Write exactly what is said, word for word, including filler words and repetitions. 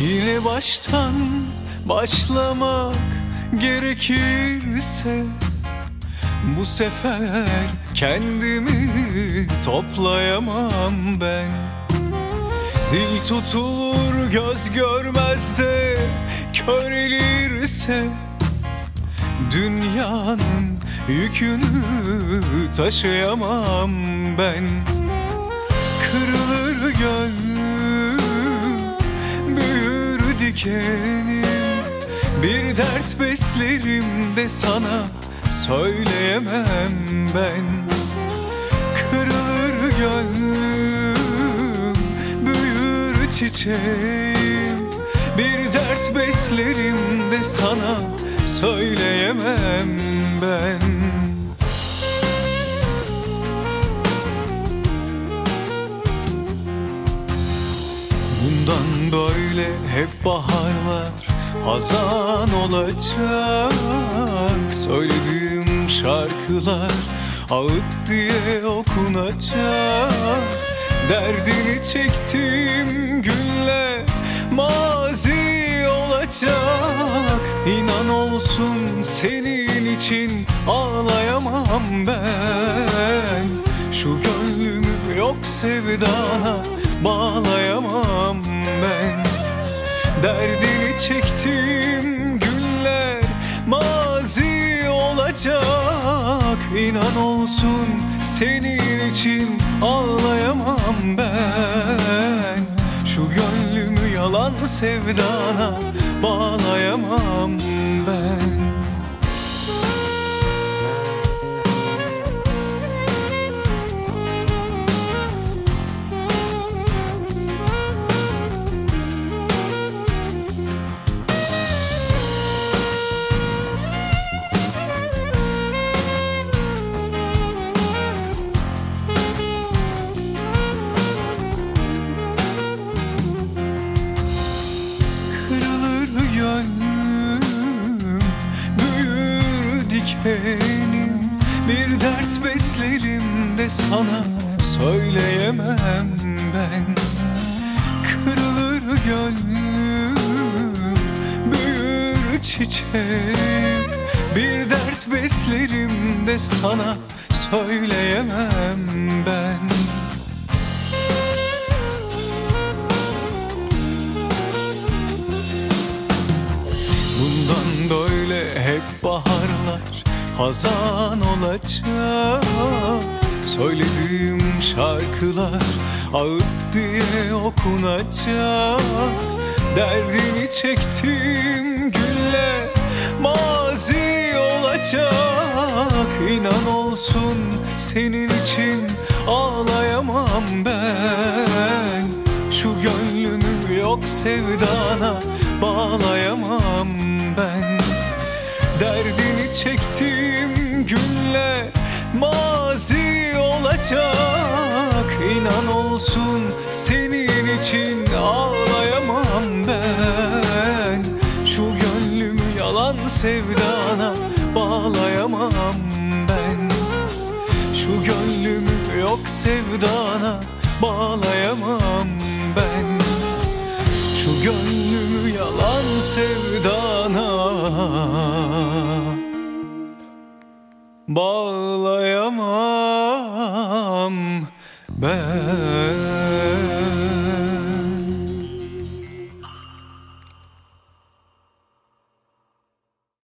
Yine baştan başlamak gerekirse bu sefer kendimi toplayamam ben. Dil tutulur göz görmez de körelirse dünyanın yükünü taşıyamam ben. Kırılır gönlüm, büyür dikenim, bir dert beslerim de sana söyleyemem ben. Kırılır gönlüm, büyür çiçeğim, bir dert beslerim de sana söyleyemem ben. Bundan böyle hep baharlar hazan olacak. Söylediğim şarkılar ağıt diye okunacak. Derdini çektiğim günler mazi olacak. İnan olsun senin için ağlayamam ben. Şu gönlümü yok sevdana bağlayamam ben. Derdini çektiğim günler mazi olacak. İnan olsun senin için ağlayamam ben. Şu gönlümü yalan sevdana bağlayamam ben. Gönlüm büyür dikenim, bir dert beslerim de sana söyleyemem ben. Kırılır gönlüm, büyür çiçeğim, bir dert beslerim de sana söyleyemem ben. Bundan böyle hep baharlar hazan olacak. Söylediğim şarkılar ağıt diye okunacak. Derdini çektiğim günler mazi olacak. İnan olsun senin için ağlayamam ben. Şu gönlümü yok sevdana bağlayamam ben. Derdini çektiğim günler mazi olacak. İnan olsun senin için ağlayamam ben. Şu gönlümü yalan sevdana bağlayamam ben. Şu gönlümü yok sevdana bağlayamam ben. Şu gönlümü yalan sevdana bağlayamam ben.